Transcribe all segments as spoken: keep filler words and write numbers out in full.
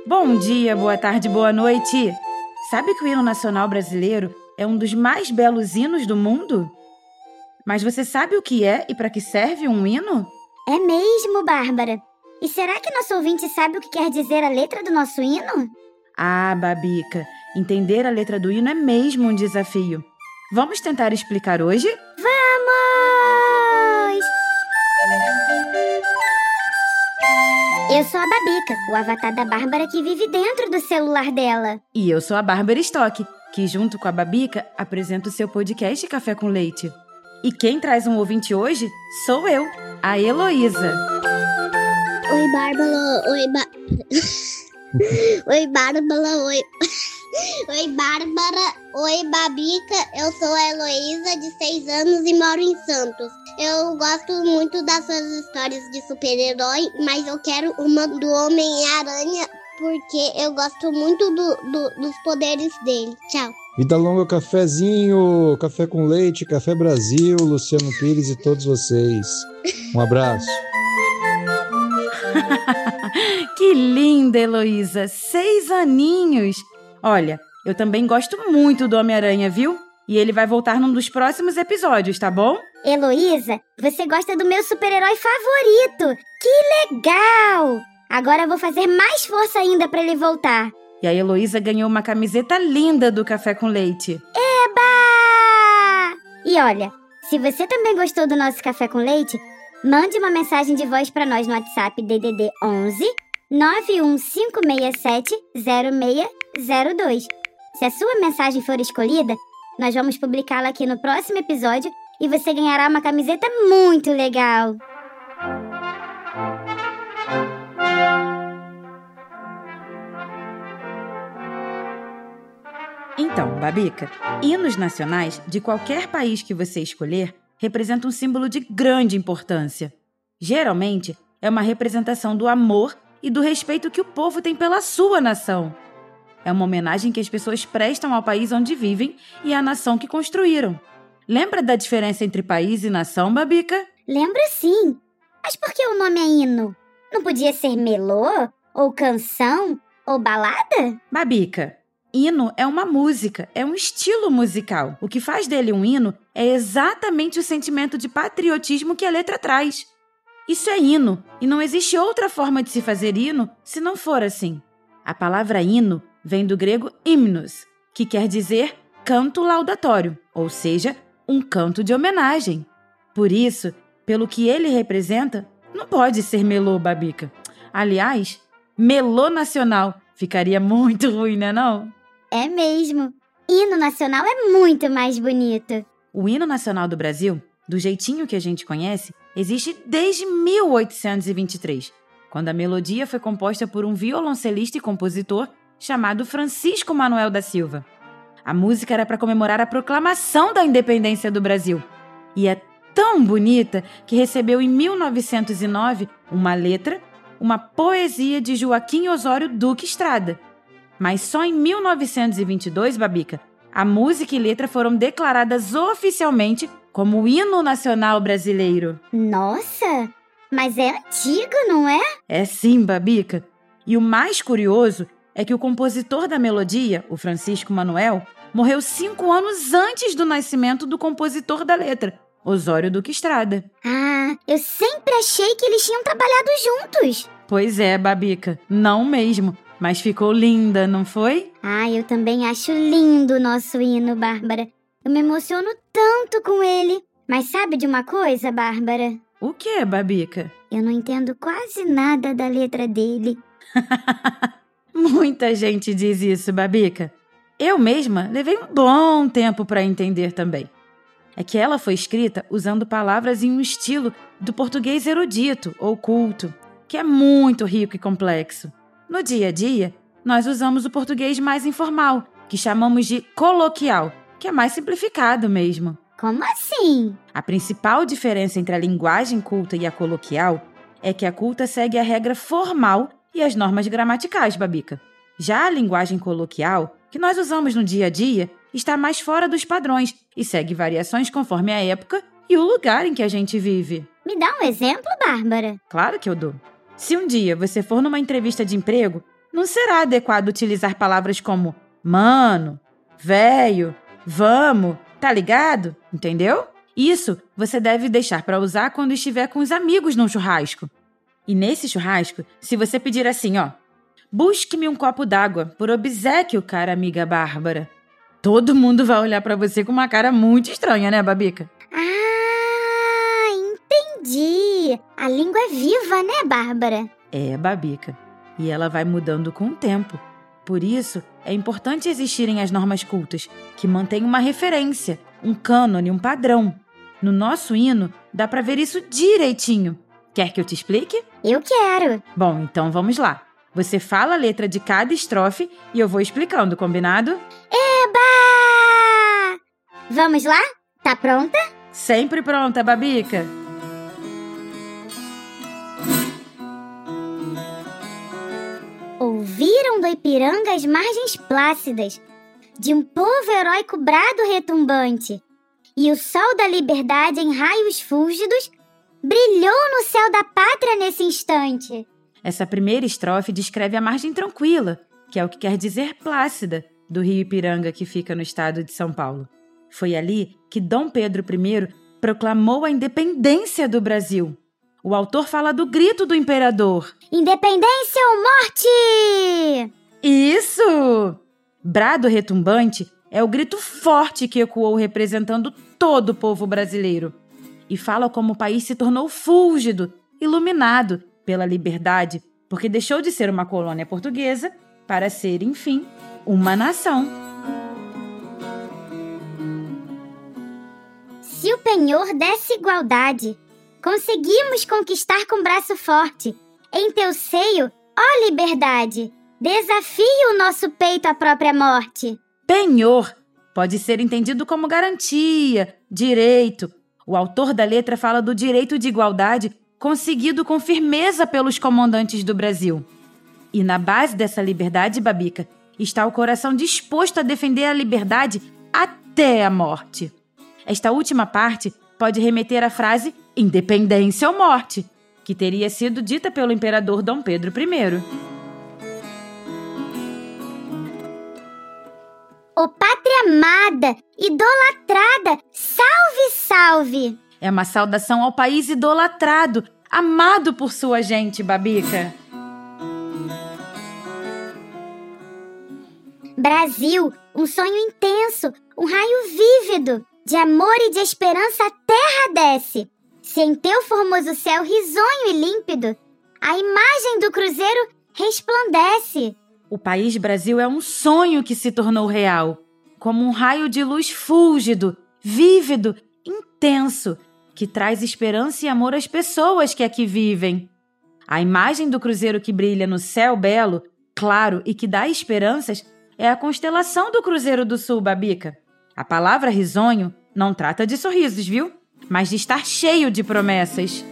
Bom dia, boa tarde, boa noite! Sabe que o hino nacional brasileiro é um dos mais belos hinos do mundo? Mas você sabe o que é e para que serve um hino? É mesmo, Bárbara. E será que nosso ouvinte sabe o que quer dizer a letra do nosso hino? Ah, Babica, entender a letra do hino é mesmo um desafio. Vamos tentar explicar hoje? Vamos! Eu sou a Babica, o avatar da Bárbara que vive dentro do celular dela. E eu sou a Bárbara Stock, que junto com a Babica apresento o seu podcast Café com Leite. E quem traz um ouvinte hoje sou eu, a Heloísa. Oi, Bárbara. Oi, ba... Oi, Bárbara. Oi. Oi, Bárbara. Oi, Babica. Eu sou a Heloísa, de seis anos e moro em Santos. Eu gosto muito das suas histórias de super-herói, mas eu quero uma do Homem-Aranha, porque eu gosto muito do, do, dos poderes dele. Tchau. Vida longa, cafezinho, Café com Leite, Café Brasil, Luciano Pires e todos vocês. Um abraço. Que linda, Heloísa! Seis aninhos! Olha, eu também gosto muito do Homem-Aranha, viu? E ele vai voltar num dos próximos episódios, tá bom? Heloísa, você gosta do meu super-herói favorito! Que legal! Agora eu vou fazer mais força ainda pra ele voltar. E a Heloísa ganhou uma camiseta linda do Café com Leite. Eba! E olha, se você também gostou do nosso Café com Leite, mande uma mensagem de voz pra nós no WhatsApp D D D onze nove um cinco seis sete zero seis zero dois. Se a sua mensagem for escolhida, nós vamos publicá-la aqui no próximo episódio e você ganhará uma camiseta muito legal. Então, Babica, hinos nacionais de qualquer país que você escolher representam um símbolo de grande importância. Geralmente, é uma representação do amor e do respeito que o povo tem pela sua nação. É uma homenagem que as pessoas prestam ao país onde vivem e à nação que construíram. Lembra da diferença entre país e nação, Babica? Lembro sim. Mas por que o nome é hino? Não podia ser melô? Ou canção? Ou balada? Babica, hino é uma música, é um estilo musical. O que faz dele um hino é exatamente o sentimento de patriotismo que a letra traz. Isso é hino, e não existe outra forma de se fazer hino se não for assim. A palavra hino vem do grego hymnos, que quer dizer canto laudatório, ou seja, um canto de homenagem. Por isso, pelo que ele representa, não pode ser melô, Babica. Aliás, melô nacional ficaria muito ruim, né não? É mesmo. Hino nacional é muito mais bonito. O hino nacional do Brasil, do jeitinho que a gente conhece, existe desde mil oitocentos e vinte e três, quando a melodia foi composta por um violoncelista e compositor chamado Francisco Manuel da Silva. A música era para comemorar a proclamação da independência do Brasil. E é tão bonita que recebeu em mil novecentos e nove uma letra, uma poesia de Joaquim Osório Duque Estrada. Mas só em mil novecentos e vinte e dois, Babica, a música e letra foram declaradas oficialmente como o hino nacional brasileiro. Nossa, mas é antigo, não é? É sim, Babica. E o mais curioso é que o compositor da melodia, o Francisco Manuel, morreu cinco anos antes do nascimento do compositor da letra, Osório Duque Estrada. Ah, eu sempre achei que eles tinham trabalhado juntos. Pois é, Babica, não mesmo. Mas ficou linda, não foi? Ah, eu também acho lindo o nosso hino, Bárbara. Eu me emociono tanto com ele. Mas sabe de uma coisa, Bárbara? O que, Babica? Eu não entendo quase nada da letra dele. Muita gente diz isso, Babica. Eu mesma levei um bom tempo para entender também. É que ela foi escrita usando palavras em um estilo do português erudito ou culto, que é muito rico e complexo. No dia a dia, nós usamos o português mais informal, que chamamos de coloquial, que é mais simplificado mesmo. Como assim? A principal diferença entre a linguagem culta e a coloquial é que a culta segue a regra formal e as normas gramaticais, Babica. Já a linguagem coloquial, que nós usamos no dia a dia, está mais fora dos padrões e segue variações conforme a época e o lugar em que a gente vive. Me dá um exemplo, Bárbara? Claro que eu dou. Se um dia você for numa entrevista de emprego, não será adequado utilizar palavras como mano, véio, vamos, tá ligado? Entendeu? Isso você deve deixar para usar quando estiver com os amigos num churrasco. E nesse churrasco, se você pedir assim, ó, busque-me um copo d'água, por obséquio, cara amiga Bárbara. Todo mundo vai olhar para você com uma cara muito estranha, né, Babica? Ah, entendi. A língua é viva, né, Bárbara? É, Babica. E ela vai mudando com o tempo. Por isso, é importante existirem as normas cultas, que mantêm uma referência, um cânone, um padrão. No nosso hino, dá para ver isso direitinho. Quer que eu te explique? Eu quero. Bom, então vamos lá. Você fala a letra de cada estrofe e eu vou explicando, combinado? Eba! Vamos lá? Tá pronta? Sempre pronta, Babica. Ouviram do Ipiranga as margens plácidas de um povo heróico brado retumbante, e o sol da liberdade em raios fúlgidos brilhou no céu da pátria nesse instante. Essa primeira estrofe descreve a margem tranquila, que é o que quer dizer plácida, do rio Ipiranga que fica no estado de São Paulo. Foi ali que Dom Pedro I proclamou a independência do Brasil. O autor fala do grito do imperador. Independência ou morte! Isso! Brado retumbante é o grito forte que ecoou representando todo o povo brasileiro. E fala como o país se tornou fúlgido, iluminado pela liberdade, porque deixou de ser uma colônia portuguesa para ser, enfim, uma nação. Se o penhor desse igualdade, conseguimos conquistar com braço forte. Em teu seio, ó liberdade, desafia o nosso peito à própria morte. Penhor pode ser entendido como garantia, direito. O autor da letra fala do direito de igualdade conseguido com firmeza pelos comandantes do Brasil. E na base dessa liberdade, Babica, está o coração disposto a defender a liberdade até a morte. Esta última parte pode remeter à frase independência ou morte, que teria sido dita pelo imperador Dom Pedro I. Ô pátria amada, idolatrada, salve, salve! É uma saudação ao país idolatrado, amado por sua gente, Babica. Brasil, um sonho intenso, um raio vívido, de amor e de esperança a terra desce. Se em teu formoso céu risonho e límpido, a imagem do cruzeiro resplandece. O país Brasil é um sonho que se tornou real, como um raio de luz fúlgido, vívido, intenso, que traz esperança e amor às pessoas que aqui vivem. A imagem do cruzeiro que brilha no céu belo, claro e que dá esperanças é a constelação do Cruzeiro do Sul, Babica. A palavra risonho não trata de sorrisos, viu? Mas de estar cheio de promessas.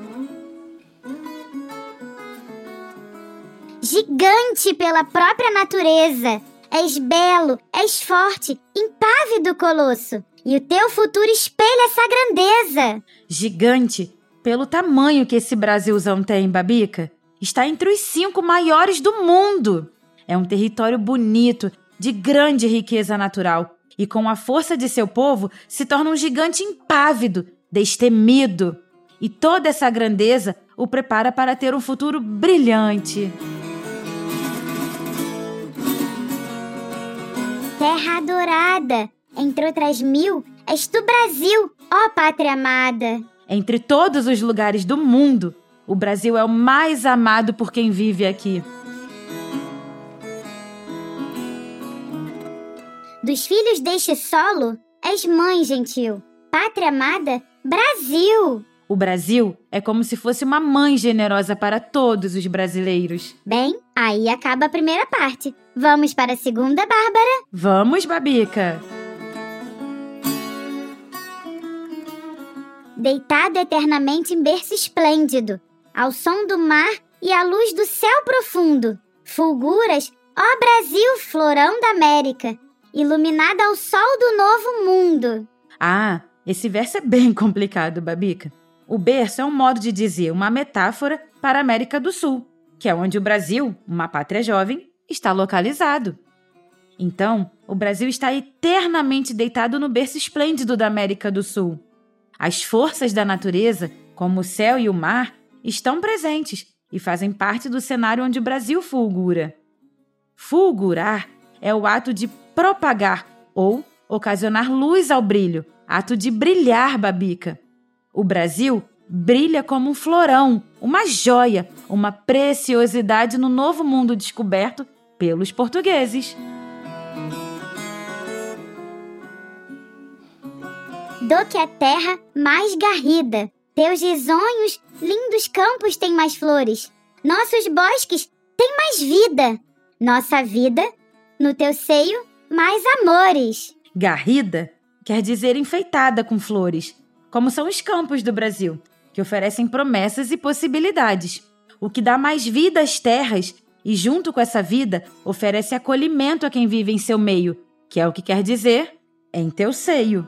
Gigante pela própria natureza, és belo, és forte, impávido colosso, e o teu futuro espelha essa grandeza. Gigante pelo tamanho que esse Brasilzão tem, Babica, está entre os cinco maiores do mundo. É um território bonito, de grande riqueza natural, e com a força de seu povo se torna um gigante impávido, destemido. E toda essa grandeza o prepara para ter um futuro brilhante. Terra adorada, entre outras mil, és tu Brasil, ó pátria amada. Entre todos os lugares do mundo, o Brasil é o mais amado por quem vive aqui. Dos filhos deste solo, és mãe gentil, pátria amada, Brasil. O Brasil é como se fosse uma mãe generosa para todos os brasileiros. Bem, aí acaba a primeira parte. Vamos para a segunda, Bárbara? Vamos, Babica! Deitado eternamente em berço esplêndido, ao som do mar e à luz do céu profundo, fulguras, ó Brasil, florão da América, iluminada ao sol do novo mundo. Ah, esse verso é bem complicado, Babica. O berço é um modo de dizer, uma metáfora para a América do Sul. que é onde o Brasil, uma pátria jovem, está localizado. Então, o Brasil está eternamente deitado no berço esplêndido da América do Sul. As forças da natureza, como o céu e o mar, estão presentes e fazem parte do cenário onde o Brasil fulgura. Fulgurar é o ato de propagar ou ocasionar luz ao brilho, ato de brilhar, Babica. O Brasil brilha como um florão, uma joia, uma preciosidade no novo mundo descoberto pelos portugueses. Do que a terra mais garrida, teus risonhos, lindos campos têm mais flores, nossos bosques têm mais vida, nossa vida, no teu seio, mais amores. Garrida quer dizer enfeitada com flores, como são os campos do Brasil, que oferecem promessas e possibilidades, o que dá mais vida às terras e, junto com essa vida, oferece acolhimento a quem vive em seu meio, que é o que quer dizer em teu seio.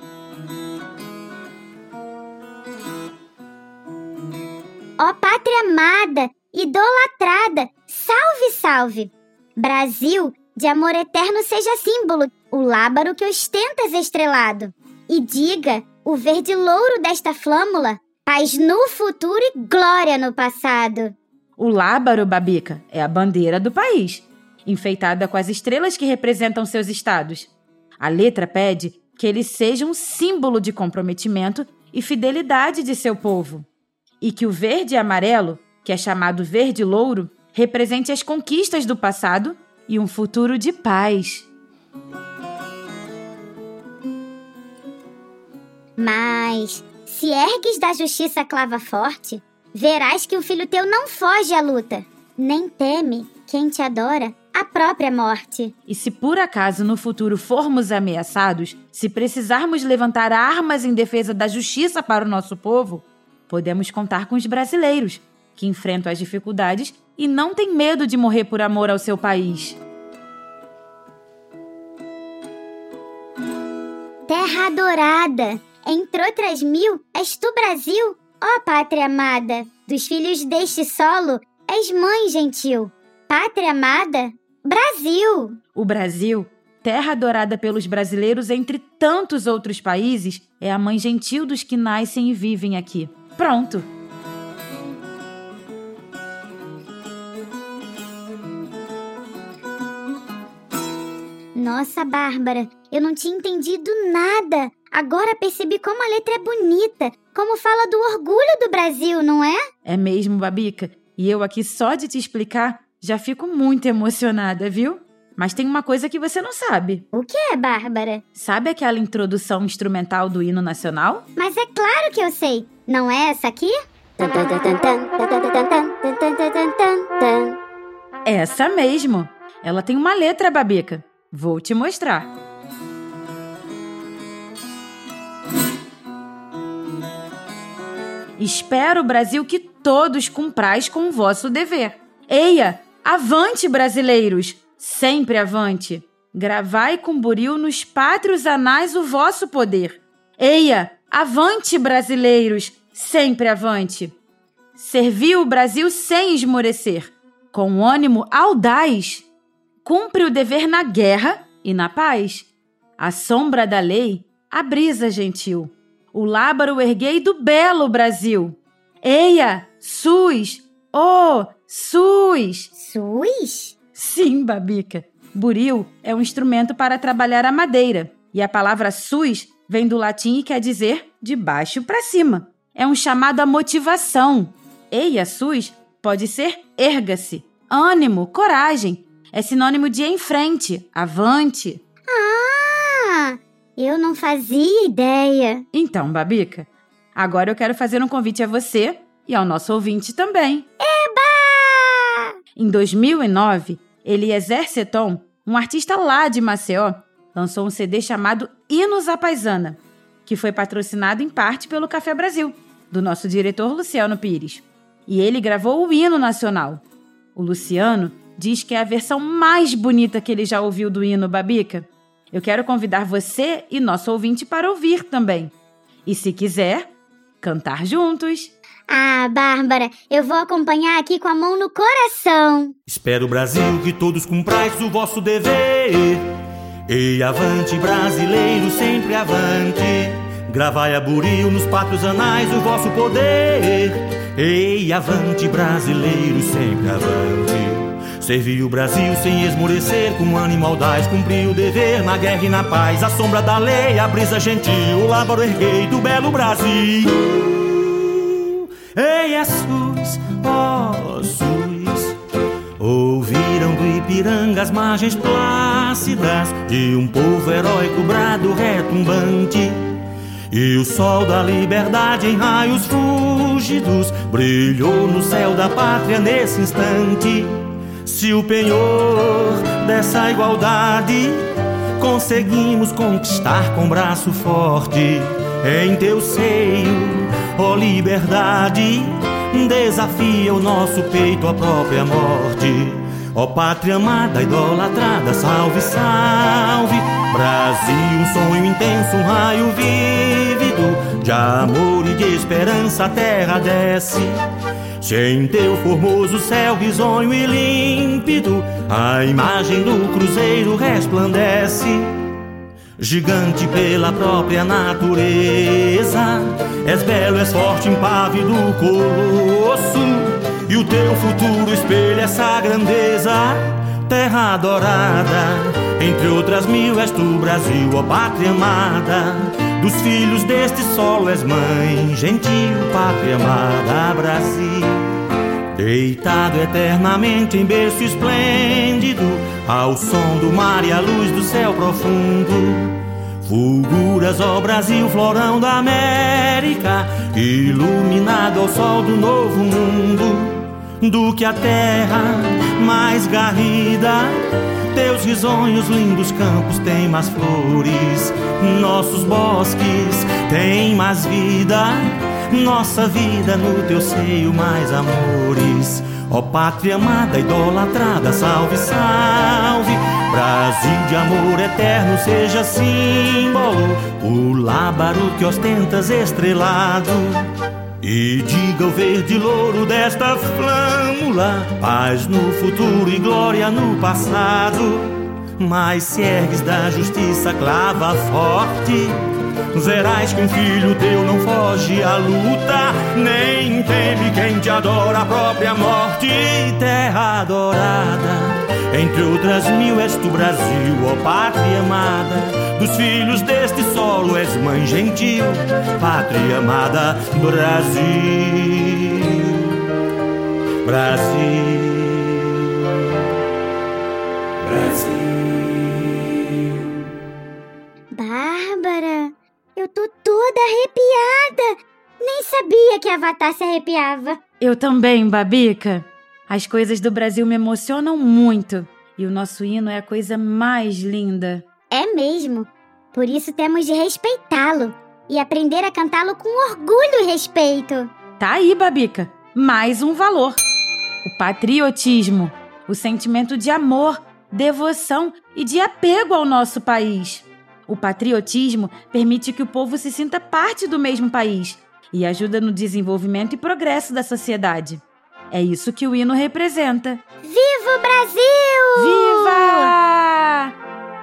Ó pátria amada, idolatrada, salve, salve! Brasil, de amor eterno seja símbolo, o lábaro que ostentas estrelado. E diga, o verde louro desta flâmula, paz no futuro e glória no passado. O lábaro, Babica, é a bandeira do país, enfeitada com as estrelas que representam seus estados. A letra pede que ele seja um símbolo de comprometimento e fidelidade de seu povo. E que o verde e amarelo, que é chamado verde louro, represente as conquistas do passado e um futuro de paz. Mas, se ergues da justiça a clava forte, verás que o filho teu não foge à luta, nem teme quem te adora a própria morte. E se por acaso no futuro formos ameaçados, se precisarmos levantar armas em defesa da justiça para o nosso povo, podemos contar com os brasileiros, que enfrentam as dificuldades e não têm medo de morrer por amor ao seu país. Terra adorada, entre outras mil, és tu, Brasil, ó pátria amada, dos filhos deste solo, és mãe gentil. Pátria amada, Brasil! O Brasil, terra adorada pelos brasileiros entre tantos outros países, é a mãe gentil dos que nascem e vivem aqui. Pronto! Nossa, Bárbara, eu não tinha entendido nada. Agora percebi como a letra é bonita, como fala do orgulho do Brasil, não é? É mesmo, Babica. E eu aqui só de te explicar já fico muito emocionada, viu? Mas tem uma coisa que você não sabe. O que é, Bárbara? Sabe aquela introdução instrumental do hino nacional? Mas é claro que eu sei. Não é essa aqui? Essa mesmo. Ela tem uma letra, Babica. Vou te mostrar. Espero, Brasil, que todos cumprais com o vosso dever. Eia, avante, brasileiros! Sempre avante! Gravai com buril nos pátrios anais o vosso poder. Eia, avante, brasileiros! Sempre avante! Servi o Brasil sem esmorecer, com ânimo audaz. Cumpre o dever na guerra e na paz. A sombra da lei, a brisa gentil. O lábaro erguei do belo Brasil. Eia, SUS! Oh, SUS! SUS? Sim, Babica. Buril é um instrumento para trabalhar a madeira. E a palavra SUS vem do latim e quer dizer de baixo para cima. É um chamado à motivação. Eia, SUS pode ser erga-se, ânimo, coragem. É sinônimo de em frente, avante. Ah, eu não fazia ideia. Então, Babica, agora eu quero fazer um convite a você e ao nosso ouvinte também. Eba! Em dois mil e nove, Eliezer Seton, um artista lá de Maceió, lançou um C D chamado Hinos à Paisana, que foi patrocinado em parte pelo Café Brasil, do nosso diretor Luciano Pires. E ele gravou o hino nacional. O Luciano diz que é a versão mais bonita que ele já ouviu do hino, Babica. Eu quero convidar você e nosso ouvinte para ouvir também. E se quiser, cantar juntos. Ah, Bárbara, eu vou acompanhar aqui com a mão no coração. Espero, Brasil, que todos cumprais o vosso dever. E avante, brasileiro, sempre avante. Gravai a buril nos pátrios anais o vosso poder. E avante, brasileiro, sempre avante. Servi o Brasil sem esmorecer, com ânimo audaz, cumpri o dever na guerra e na paz. A sombra da lei, a brisa gentil, o lábaro erguei do belo Brasil. Ei, Jesus, ó SUS, ouviram do Ipiranga as margens plácidas de um povo heróico, brado retumbante. E o sol da liberdade em raios fúlgidos brilhou no céu da pátria nesse instante. Se o penhor dessa igualdade conseguimos conquistar com braço forte, em teu seio, ó liberdade, desafia o nosso peito à própria morte. Ó pátria amada, idolatrada, salve, salve. Brasil, um sonho intenso, um raio vívido de amor e de esperança a terra desce. Se em teu formoso céu risonho e límpido a imagem do cruzeiro resplandece. Gigante pela própria natureza, és belo, és forte, impávido colosso, e o teu futuro espelha essa grandeza. Terra adorada, entre outras mil és tu, Brasil, ó pátria amada. Dos filhos deste solo és mãe, gentil, pátria amada, Brasil. Deitado eternamente em berço esplêndido, ao som do mar e à luz do céu profundo, fulguras, ó Brasil, florão da América, iluminado ao sol do novo mundo. Do que a terra mais garrida, teus risonhos, lindos campos têm mais flores, nossos bosques têm mais vida, nossa vida no teu seio mais amores. Ó pátria amada, idolatrada, salve, salve. Brasil de amor eterno, seja símbolo, o lábaro que ostentas estrelado. E diga o verde louro desta flâmula, paz no futuro e glória no passado. Mas se ergues da justiça clava forte, verás que um filho teu não foge à luta, nem teme quem te adora a própria morte. Terra adorada, entre outras mil és tu, Brasil, ó pátria amada. Dos filhos deste solo és mãe gentil, pátria amada, Brasil, Brasil, Brasil. Bárbara, eu tô toda arrepiada. Nem sabia que Avatar se arrepiava. Eu também, Babica. As coisas do Brasil me emocionam muito. E o nosso hino é a coisa mais linda. É mesmo. Por isso temos de respeitá-lo e aprender a cantá-lo com orgulho e respeito. Tá aí, Babica. Mais um valor. O patriotismo. O sentimento de amor, devoção e de apego ao nosso país. O patriotismo permite que o povo se sinta parte do mesmo país e ajuda no desenvolvimento e progresso da sociedade. É isso que o hino representa. Viva o Brasil! Viva!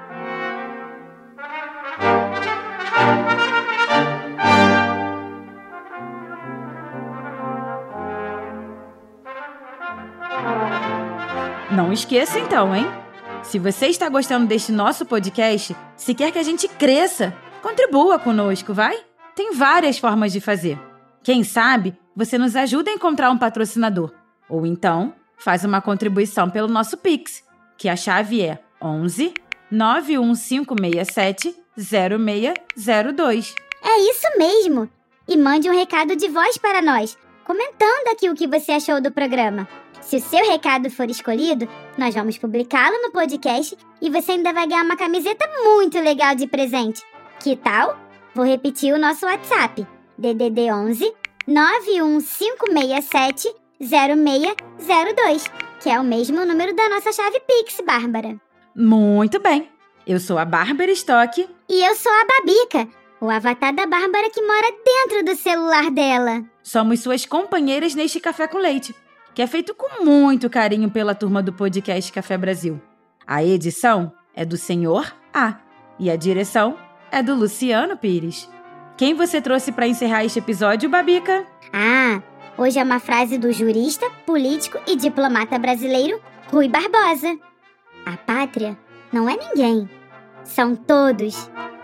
Não esqueça então, hein? Se você está gostando deste nosso podcast, se quer que a gente cresça, contribua conosco, vai? Tem várias formas de fazer. Quem sabe você nos ajuda a encontrar um patrocinador. Ou então, faz uma contribuição pelo nosso Pix, que a chave é onze, nove um cinco seis sete, zero seis zero dois. É isso mesmo! E mande um recado de voz para nós, comentando aqui o que você achou do programa. Se o seu recado for escolhido, nós vamos publicá-lo no podcast e você ainda vai ganhar uma camiseta muito legal de presente. Que tal? Vou repetir o nosso WhatsApp. D D D onze, nove um cinco seis sete, zero seis zero dois, que é o mesmo número da nossa chave Pix, Bárbara. Muito bem. Eu sou a Bárbara Stock. E eu sou a Babica. O avatar da Bárbara que mora dentro do celular dela. Somos suas companheiras neste Café com Leite, que é feito com muito carinho pela turma do podcast Café Brasil. A edição é do Senhor A e a direção é do Luciano Pires. Quem você trouxe para encerrar este episódio, Babica? Ah, hoje é uma frase do jurista, político e diplomata brasileiro Rui Barbosa. A pátria não é ninguém, são todos.